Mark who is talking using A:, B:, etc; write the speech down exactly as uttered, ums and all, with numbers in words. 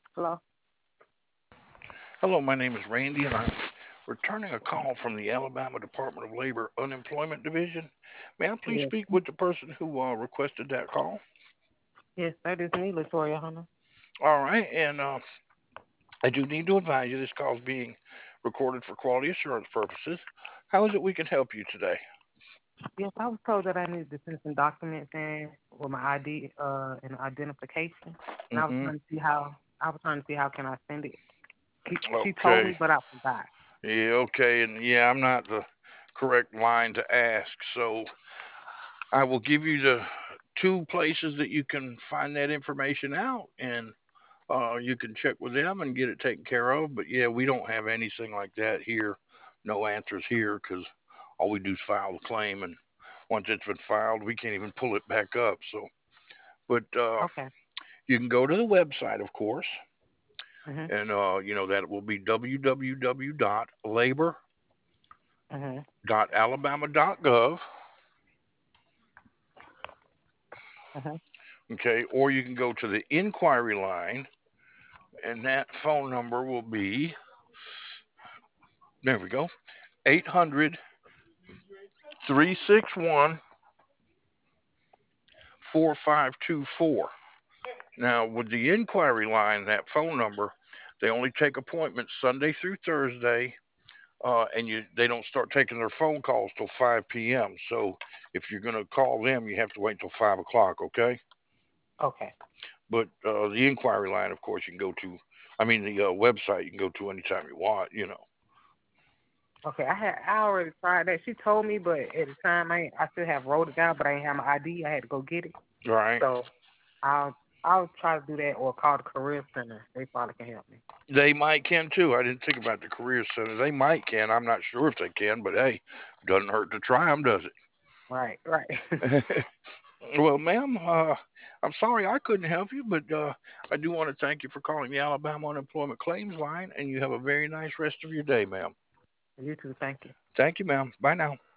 A: Hello?
B: Hello, my name is Randy, and I'm returning a call from the Alabama Department of Labor Unemployment Division. May I please
A: Yes.
B: speak with the person who uh, requested that call?
A: Yes, that is me, Latoya Hunter.
B: All right, and uh, I do need to advise you this call is being recorded for quality assurance purposes. How is it we can help you today?
A: Yes, I was told that I needed to send some documents in with my I D uh, and identification. And I was
B: Mm-hmm.
A: trying to see how I was trying to see how can I send it. He, she told
B: Okay.
A: me, but I forgot.
B: Yeah, okay, and yeah, I'm not the correct line to ask, so I will give you the two places that you can find that information out, and uh, you can check with them and get it taken care of. But yeah, we don't have anything like that here. No answers here because all we do is file the claim, and once it's been filed, we can't even pull it back up. So, but uh,
A: Okay.
B: you can go to the website, of course,
A: Mhm.
B: and uh, you know that will be w w w dot labor
A: Mhm.
B: dot alabama dot gov.
A: Mhm.
B: Okay, or you can go to the inquiry line, and that phone number will be there. We go, eight hundred three six one four five two four. Now, with the inquiry line, that phone number, they only take appointments Sunday through Thursday, uh, and you they don't start taking their phone calls till five p m. So if you're going to call them, you have to wait until five o'clock, okay?
A: Okay.
B: But uh, the inquiry line, of course, you can go to, I mean, the uh, website you can go to anytime you want, you know.
A: Okay. I had I already tried that. She told me, but at the time I ain't- I still have wrote it down, but I ain't have my I D. I had to go get it.
B: All right.
A: So I'll I'll try to do that or call the career center. They probably can help me.
B: They might can too. I didn't think about the career center. They might can. I'm not sure if they can, but hey, doesn't hurt to try them, does
A: Right. Right.
B: it? Well, ma'am, uh, I'm sorry I couldn't help you, but uh, I do want to thank you for calling the Alabama Unemployment Claims Line, and you have a very nice rest of your day, ma'am.
A: You too. Thank you.
B: Thank you, ma'am. Bye now.